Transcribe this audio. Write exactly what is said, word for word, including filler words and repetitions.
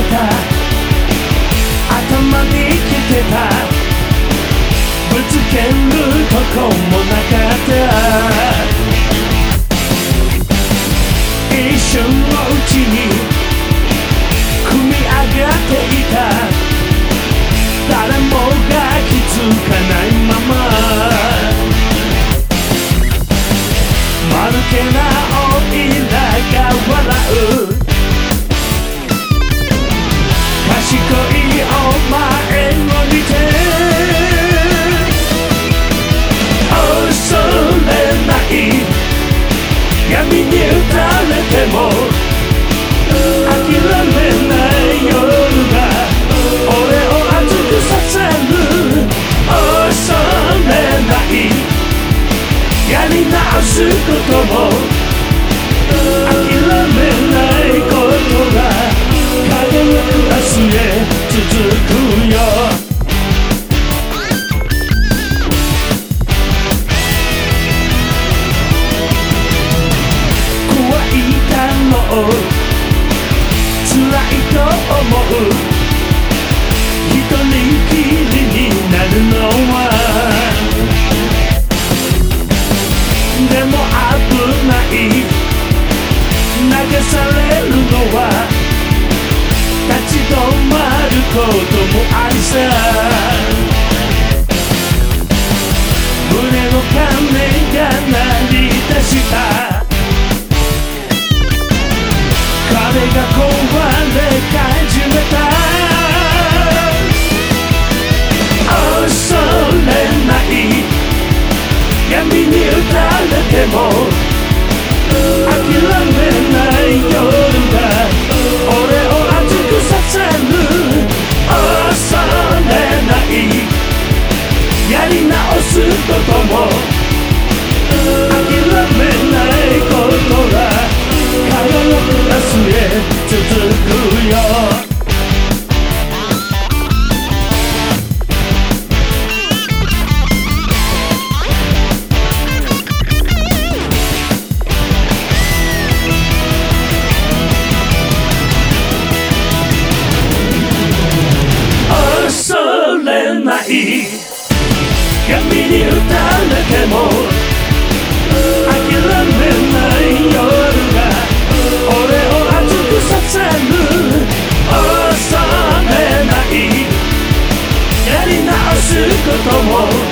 た頭にきてたぶつけるとこもなかった一瞬のうちに組み上がっていた誰もが気づかないまま間抜けなオイラが笑う賢いお前を見て恐れない闇に打たれても諦めない夜が俺を熱くさせる恐れないやり直すことも諦めないことが輝く明日へ続くよ怖いだろう辛いと思う一人きりになるのはでも危ない流されるのは立ち止まることもありさ胸の鐘が鳴り出した壁が壊れ始めた恐れない闇に打たれても諦めない夜が俺を熱くさせる恐れないやり直すことも諦めないことが輝く明日へ続くよ闇に打たれても諦めない夜が俺を熱くさせる恐れないやり直すことも